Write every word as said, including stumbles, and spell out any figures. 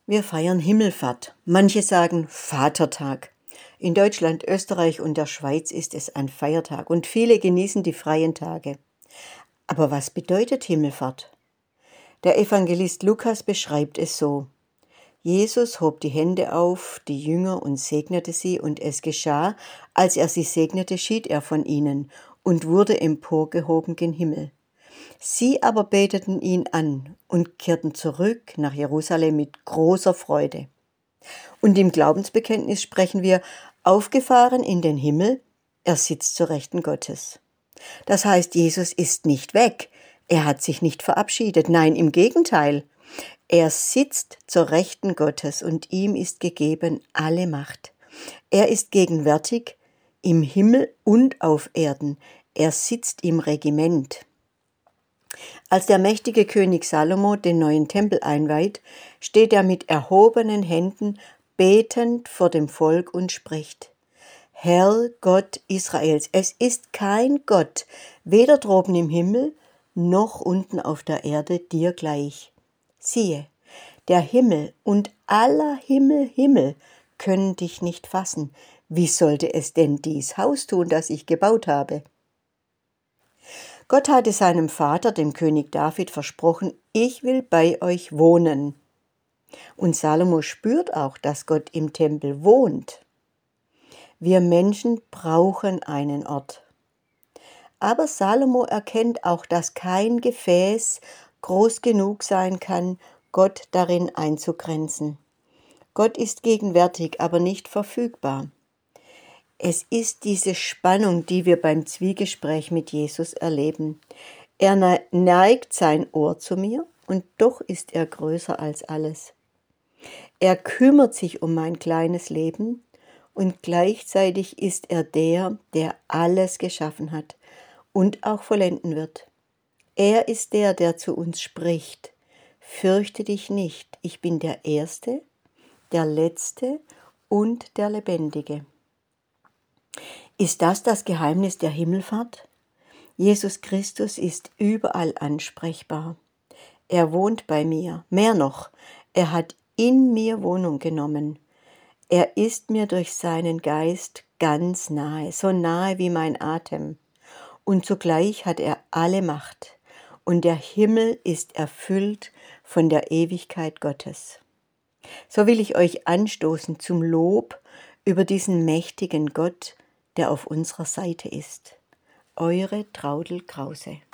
Wir feiern Himmelfahrt. Manche sagen Vatertag. In Deutschland, Österreich und der Schweiz ist es ein Feiertag und viele genießen die freien Tage. Aber was bedeutet Himmelfahrt? Der Evangelist Lukas beschreibt es so: Jesus hob die Hände auf die Jünger und segnete sie, und es geschah, als er sie segnete, schied er von ihnen und wurde emporgehoben gen Himmel. Sie aber beteten ihn an und kehrten zurück nach Jerusalem mit großer Freude. Und im Glaubensbekenntnis sprechen wir: aufgefahren in den Himmel, er sitzt zur Rechten Gottes. Das heißt, Jesus ist nicht weg, er hat sich nicht verabschiedet, nein, im Gegenteil. Er sitzt zur Rechten Gottes und ihm ist gegeben alle Macht. Er ist gegenwärtig im Himmel und auf Erden. Er sitzt im Regiment. Als der mächtige König Salomo den neuen Tempel einweiht, steht er mit erhobenen Händen betend vor dem Volk und spricht: Herr Gott Israels, es ist kein Gott, weder droben im Himmel noch unten auf der Erde, dir gleich. Siehe, der Himmel und aller Himmel, Himmel können dich nicht fassen. Wie sollte es denn dies Haus tun, das ich gebaut habe? Gott hatte seinem Vater, dem König David, versprochen: Ich will bei euch wohnen. Und Salomo spürt auch, dass Gott im Tempel wohnt. Wir Menschen brauchen einen Ort. Aber Salomo erkennt auch, dass kein Gefäß groß genug sein kann, Gott darin einzugrenzen. Gott ist gegenwärtig, aber nicht verfügbar. Es ist diese Spannung, die wir beim Zwiegespräch mit Jesus erleben. Er neigt sein Ohr zu mir, und doch ist er größer als alles. Er kümmert sich um mein kleines Leben, und gleichzeitig ist er der, der alles geschaffen hat und auch vollenden wird. Er ist der, der zu uns spricht: Fürchte dich nicht, ich bin der Erste, der Letzte und der Lebendige. Ist das das Geheimnis der Himmelfahrt? Jesus Christus ist überall ansprechbar. Er wohnt bei mir. Mehr noch, er hat in mir Wohnung genommen. Er ist mir durch seinen Geist ganz nahe, so nahe wie mein Atem. Und zugleich hat er alle Macht. Und der Himmel ist erfüllt von der Ewigkeit Gottes. So will ich euch anstoßen zum Lob über diesen mächtigen Gott, der auf unserer Seite ist. Eure Traudl Krause.